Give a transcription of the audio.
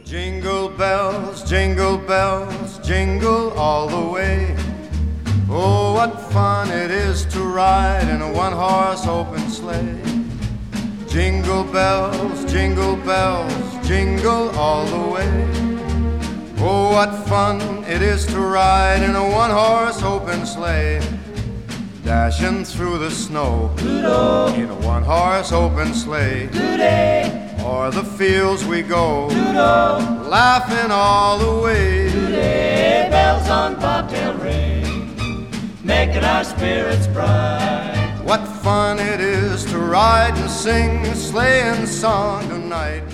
Jingle bells, jingle all the way. Oh, what fun it is to ride in a one-horse open sleigh. Jingle bells, jingle all the way. Oh, what fun it is to ride in a one-horse open sleigh. Dashing through the snow Doodle. in a one-horse open sleigh. Today, O'er the fields we go, doodle, laughing all the way. today, bells on bobtail ring, making our spirits bright. What fun it is to ride and sing a sleighing song tonight.